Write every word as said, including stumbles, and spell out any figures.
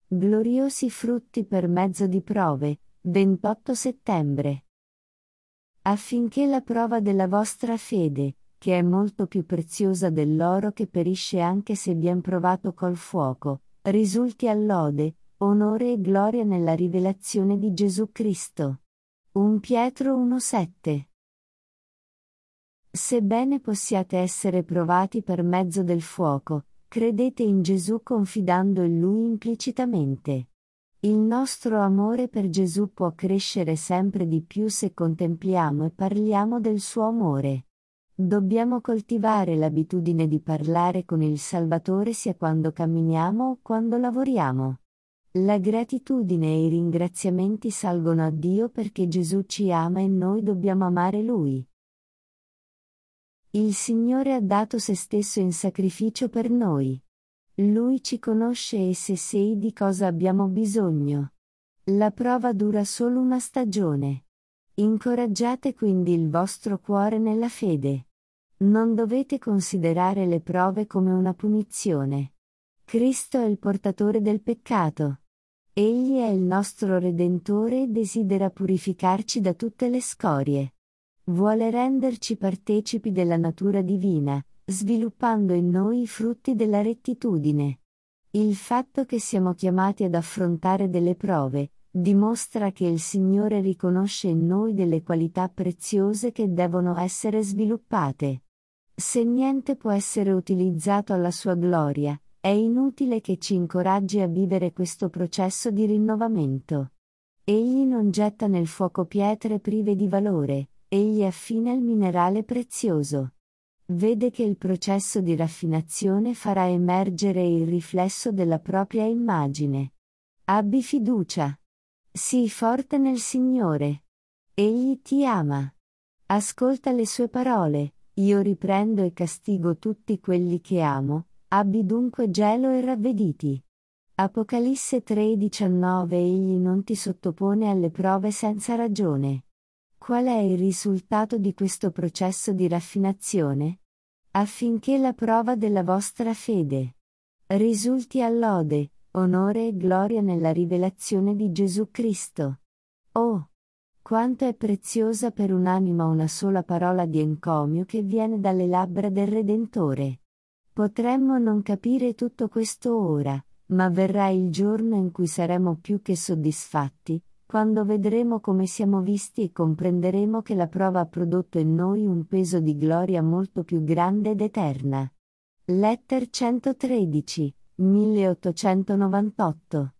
Gloriosi frutti per mezzo di prove, ventotto settembre. Affinché la prova della vostra fede, che è molto più preziosa dell'oro che perisce anche se vien provato col fuoco, risulti a lode, onore e gloria nella rivelazione di Gesù Cristo. primo Pietro uno sette. Sebbene possiate essere provati per mezzo del fuoco, credete in Gesù confidando in Lui implicitamente. Il nostro amore per Gesù può crescere sempre di più se contempliamo e parliamo del suo amore. Dobbiamo coltivare l'abitudine di parlare con il Salvatore sia quando camminiamo o quando lavoriamo. La gratitudine e i ringraziamenti salgono a Dio perché Gesù ci ama e noi dobbiamo amare Lui. Il Signore ha dato se stesso in sacrificio per noi. Lui ci conosce e se sei di cosa abbiamo bisogno. La prova dura solo una stagione. Incoraggiate quindi il vostro cuore nella fede. Non dovete considerare le prove come una punizione. Cristo è il portatore del peccato. Egli è il nostro Redentore e desidera purificarci da tutte le scorie. Vuole renderci partecipi della natura divina, sviluppando in noi i frutti della rettitudine. Il fatto che siamo chiamati ad affrontare delle prove, dimostra che il Signore riconosce in noi delle qualità preziose che devono essere sviluppate. Se niente può essere utilizzato alla sua gloria, è inutile che ci incoraggi a vivere questo processo di rinnovamento. Egli non getta nel fuoco pietre prive di valore, egli affina il minerale prezioso. Vede che il processo di raffinazione farà emergere il riflesso della propria immagine. Abbi fiducia. Sii forte nel Signore. Egli ti ama. Ascolta le sue parole, io riprendo e castigo tutti quelli che amo, abbi dunque gelo e ravvediti. Apocalisse tre diciannove. Egli non ti sottopone alle prove senza ragione. Qual è il risultato di questo processo di raffinazione? Affinché la prova della vostra fede risulti a lode, onore e gloria nella rivelazione di Gesù Cristo. Oh! Quanto è preziosa per un'anima una sola parola di encomio che viene dalle labbra del Redentore. Potremmo non capire tutto questo ora, ma verrà il giorno in cui saremo più che soddisfatti, quando vedremo come siamo visti e comprenderemo che la prova ha prodotto in noi un peso di gloria molto più grande ed eterna. Letter centotredici, milleottocentonovantotto